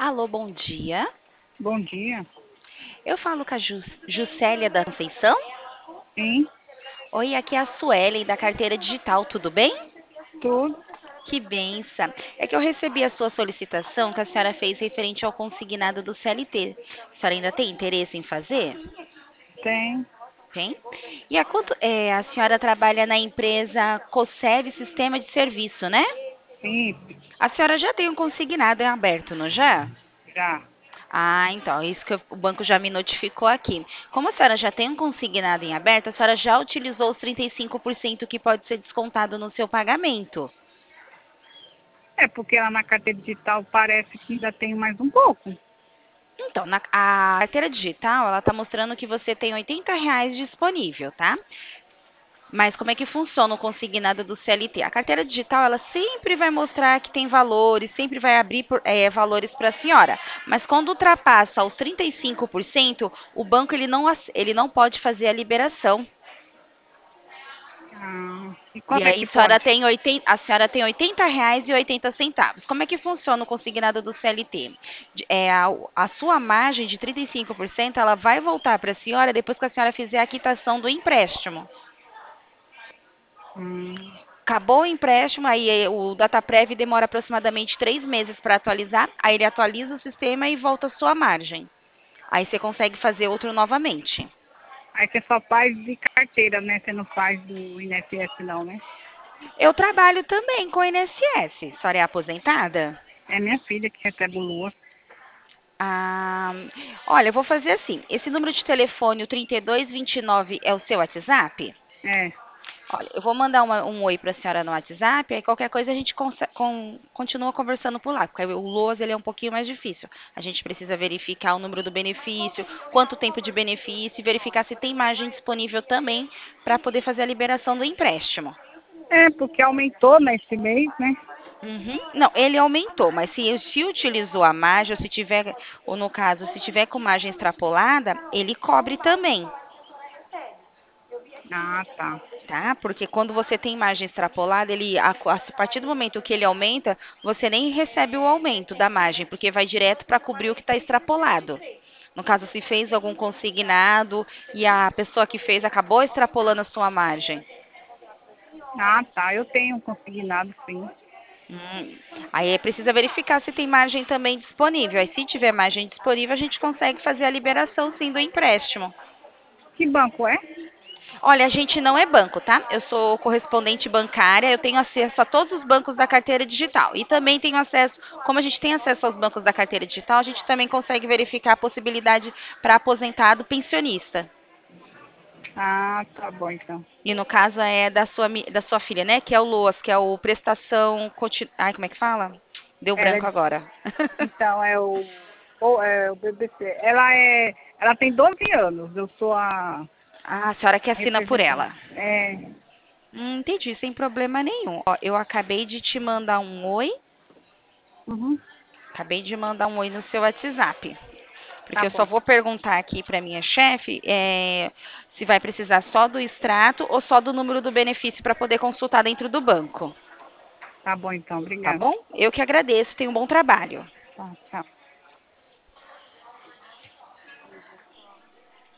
Alô, bom dia. Bom dia. Eu falo com a Juscelia da Conceição. Sim, Oi, aqui é a Suelen da Carteira Digital, tudo bem? tudo Que benção. É que eu recebi a sua solicitação que a senhora fez referente ao consignado do CLT. A senhora ainda tem interesse em fazer? tem. Tem? E a senhora trabalha na empresa COSEV Sistema de Serviço, né? Sim, A senhora já tem um consignado em aberto, não já? já. Ah, então, isso que o banco já me notificou aqui. Como a senhora já tem um consignado em aberto, a senhora já utilizou os 35% que pode ser descontado no seu pagamento. É porque lá na carteira digital parece que ainda tem mais um pouco. Então, a carteira digital, ela está mostrando que você tem R$ 80 disponível, tá? Mas como é que funciona o consignado do CLT? A carteira digital, ela sempre vai mostrar que tem valores, sempre vai abrir valores para a senhora. Mas quando ultrapassa os 35%, o banco ele não pode fazer a liberação. Ah, e E quando é aí que pode? a senhora tem R$ 80,80. Como é que funciona o consignado do CLT? A sua margem de 35%, ela vai voltar para a senhora depois que a senhora fizer a quitação do empréstimo. Hum, Acabou o empréstimo, aí o Dataprev demora aproximadamente 3 meses para atualizar, aí ele atualiza o sistema e volta a sua margem. Aí você consegue fazer outro novamente. aí você só faz de carteira, né? Você não faz do INSS não, né? Eu trabalho também com o INSS. A senhora é aposentada? É minha filha que recebe o Lua. Ah, olha, eu vou fazer assim. Esse número de telefone, o 3229, é o seu WhatsApp? É. Olha, eu vou mandar um oi para a senhora no WhatsApp, aí qualquer coisa a gente continua conversando por lá, porque o LOAS ele é um pouquinho mais difícil. A gente precisa verificar o número do benefício, quanto tempo de benefício e verificar se tem margem disponível também para poder fazer a liberação do empréstimo. É, porque aumentou nesse mês, né? Uhum. Não, ele aumentou, mas se utilizou a margem, ou se tiver, ou no caso, se tiver com margem extrapolada, ele cobre também. Ah, tá. Tá? Porque quando você tem margem extrapolada, a partir do momento que ele aumenta, você nem recebe o aumento da margem, porque vai direto para cobrir o que está extrapolado. No caso, se fez algum consignado e a pessoa que fez acabou extrapolando a sua margem. Ah, tá. Eu tenho consignado, sim. Hum, Aí precisa verificar se tem margem também disponível. Aí, se tiver margem disponível, a gente consegue fazer a liberação sim do empréstimo. Que banco é? Olha, a gente não é banco, tá? Eu sou correspondente bancária, eu tenho acesso a todos os bancos da carteira digital. E também tenho acesso, como a gente tem acesso aos bancos da carteira digital, a gente também consegue verificar a possibilidade para aposentado pensionista. Ah, tá bom então. E no caso é da sua filha, né? Que é o LOAS, que é o prestação. Ai, como é que fala? Deu Ela branco é, agora. então, é o BBC. Ela tem 12 anos. Eu sou a Ah, a senhora que assina por representante. ela. É. Entendi, sem problema nenhum. Ó, eu acabei de te mandar um oi. Uhum, Acabei de mandar um oi no seu WhatsApp. tá Porque eu só bom. vou perguntar aqui para minha chefe se vai precisar só do extrato ou só do número do benefício para poder consultar dentro do banco. Tá bom então. Tá Obrigada. bom? Eu que agradeço. Tenha um bom trabalho. Tá, tchau.